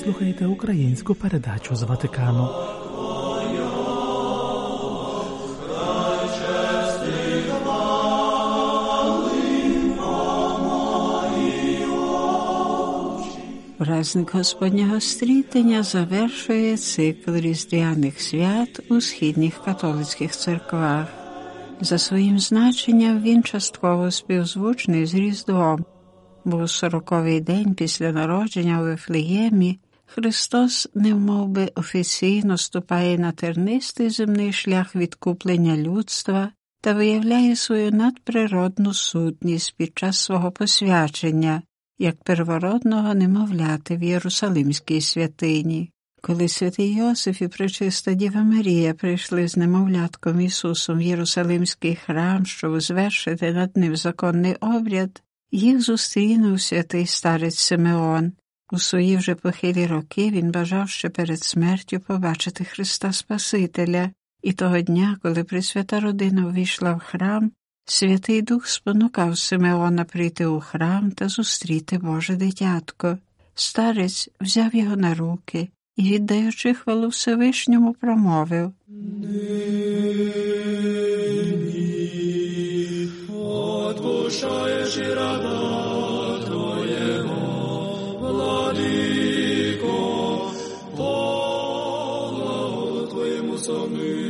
слухаєте українську передачу з Ватикану. Праздник Господнього Стрітення завершує цикл різдвяних свят у східних католицьких церквах. За своїм значенням він частково співзвучний з Різдвом, бо у 40-й день після народження у Вифлеємі Христос немовби офіційно ступає на тернистий земний шлях відкуплення людства та виявляє свою надприродну сутність під час свого посвячення, як первородного немовляти в Єрусалимській святині. Коли святий Йосиф і пречиста Діва Марія прийшли з немовлятком Ісусом в Єрусалимський храм, щоб звершити над ним законний обряд, їх зустрінув святий старець Симеон. У свої вже похилі роки він бажав ще перед смертю побачити Христа Спасителя, і того дня, коли Пресвята Родина ввійшла в храм, Святий Дух спонукав Симеона прийти у храм та зустріти Боже дитятко. Старець взяв його на руки і, віддаючи хвалу Всевишньому, промовив: «Нині отпущаєш і раба Твоєго, Владико, Бога Твоєму самі».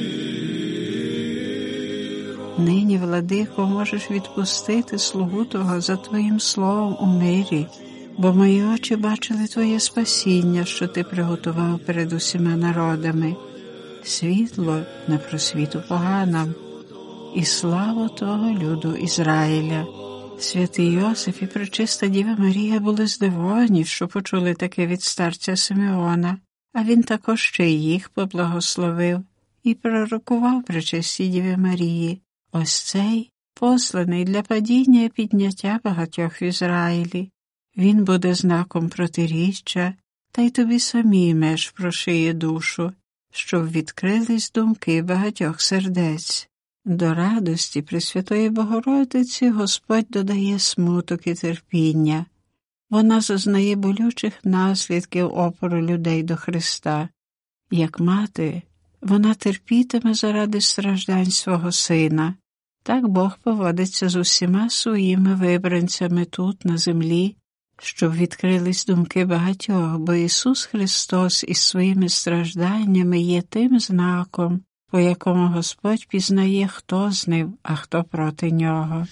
Нині, Владико, можеш відпустити слугу Твого за Твоїм словом у мирі, бо мої очі бачили Твоє спасіння, що Ти приготував перед усіма народами, світло на просвіту поганам і славу Твого люду Ізраїля. Святий Йосиф і пречиста Діва Марія були здивовані, що почули таке від старця Симеона, а він також ще й їх поблагословив і пророкував пречистій Діві Марії: «Ось цей, посланий для падіння і підняття багатьох в Ізраїлі. Він буде знаком протиріччя, та й тобі самій меж прошиє душу, щоб відкрились думки багатьох сердець». До радості Пресвятої Богородиці Господь додає смуток і терпіння. Вона зазнає болючих наслідків опору людей до Христа. Як мати, вона терпітиме заради страждань свого сина. Так Бог поводиться з усіма своїми вибранцями тут, на землі, щоб відкрились думки багатьох, бо Ісус Христос із своїми стражданнями є тим знаком, по якому Господь пізнає, хто з ним, а хто проти нього.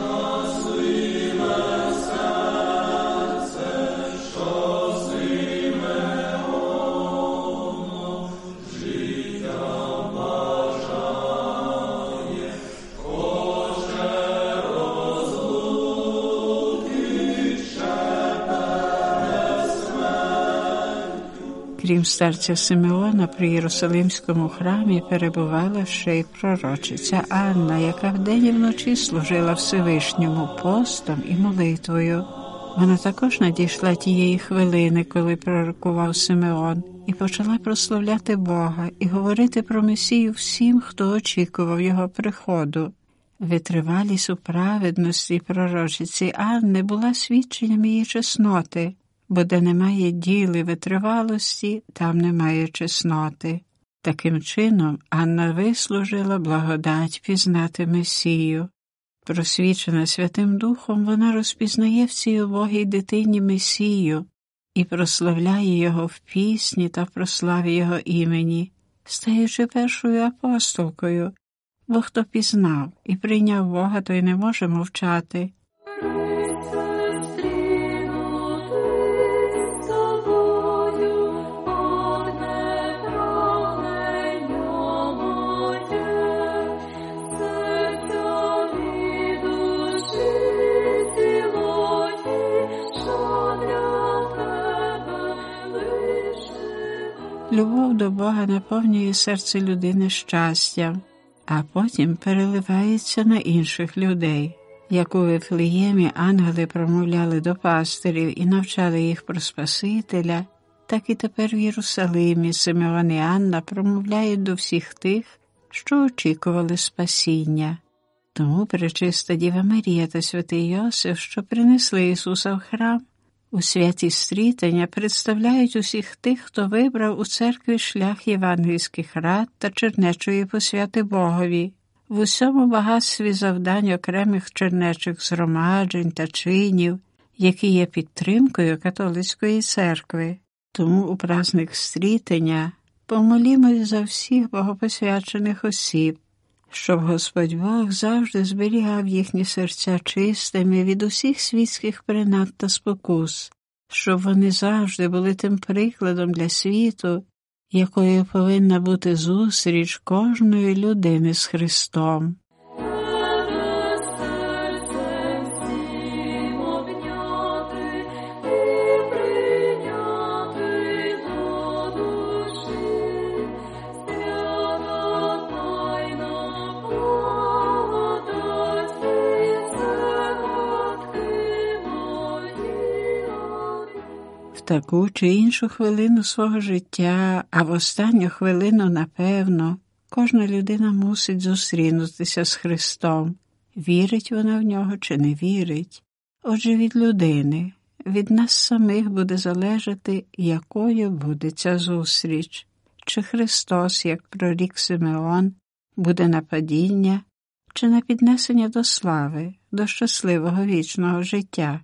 Крім старця Симеона, при Єрусалимському храмі перебувала ще й пророчиця Анна, яка вдень і вночі служила Всевишньому постом і молитвою. Вона також надійшла тієї хвилини, коли пророкував Симеон, і почала прославляти Бога і говорити про Месію всім, хто очікував його приходу. Витривалість у праведності пророчиці Анни була свідченням її чесноти, бо де немає діл і витривалості, там немає чесноти. Таким чином, Анна вислужила благодать пізнати Месію. Просвічена Святим Духом, вона розпізнає в цій убогій дитині Месію і прославляє його в пісні та в прославі його імені, стаючи першою апостолкою, бо хто пізнав і прийняв Бога, той не може мовчати. Любов до Бога наповнює серце людини щастям, а потім переливається на інших людей. Як у Вифлеємі ангели промовляли до пастирів і навчали їх про Спасителя, так і тепер в Єрусалимі Симеон і Анна промовляють до всіх тих, що очікували спасіння. Тому пречиста Діва Марія та святий Йосиф, що принесли Ісуса в храм, У святі стрітення представляють усіх тих, хто вибрав у церкві шлях євангельських рад та чернечої посвяти Богові. В усьому багатстві завдань окремих чернечих згромаджень та чинів, які є підтримкою католицької церкви. Тому у праздник стрітення помолімось за всіх богопосвячених осіб, щоб Господь Бог завжди зберігав їхні серця чистими від усіх світських принад та спокус, щоб вони завжди були тим прикладом для світу, якою повинна бути зустріч кожної людини з Христом. В таку чи іншу хвилину свого життя, а в останню хвилину, напевно, кожна людина мусить зустрінутися з Христом. Вірить вона в нього чи не вірить. Отже, від людини, від нас самих буде залежати, якою буде ця зустріч. Чи Христос, як прорік Симеон, буде на падіння, чи на піднесення до слави, до щасливого вічного життя.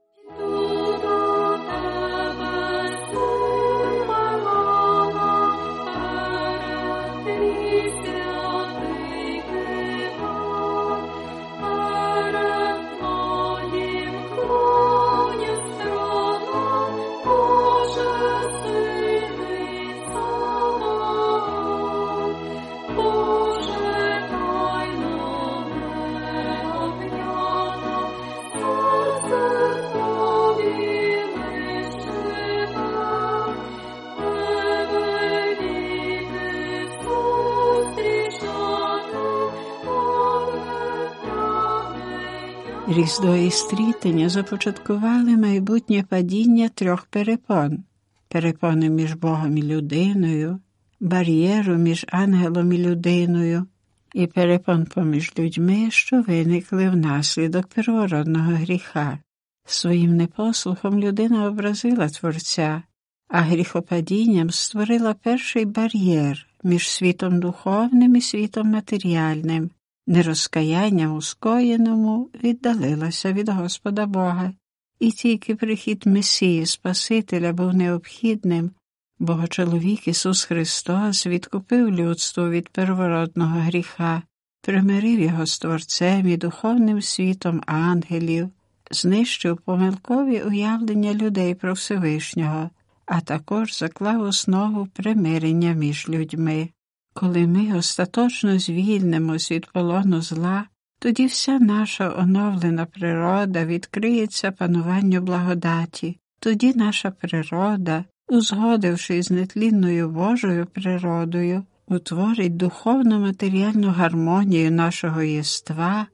Різдво і стрітення започаткували майбутнє падіння трьох перепон. Перепони між Богом і людиною, бар'єру між ангелом і людиною і перепон поміж людьми, що виникли внаслідок первородного гріха. Своїм непослухом людина образила Творця, а гріхопадінням створила перший бар'єр між світом духовним і світом матеріальним. Нерозкаянням у скоєному віддалилася від Господа Бога, і тільки прихід Месії Спасителя був необхідним, бо чоловік Ісус Христос відкупив людство від первородного гріха, примирив його з Творцем і духовним світом ангелів, знищив помилкові уявлення людей про Всевишнього, а також заклав основу примирення між людьми. Коли ми остаточно звільнимось від полону зла, тоді вся наша оновлена природа відкриється пануванню благодаті. Тоді наша природа, узгодивши з нетлінною Божою природою, утворить духовно-матеріальну гармонію нашого єства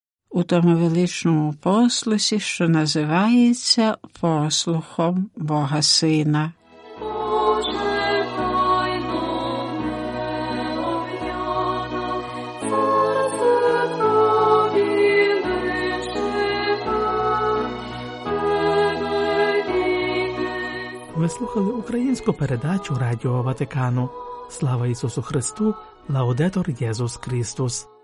у тому величному послусі, що називається послухом Бога Сина. Ви слухали українську передачу Радіо Ватикану. Слава Ісусу Христу! Лаудетор Єсус Христос!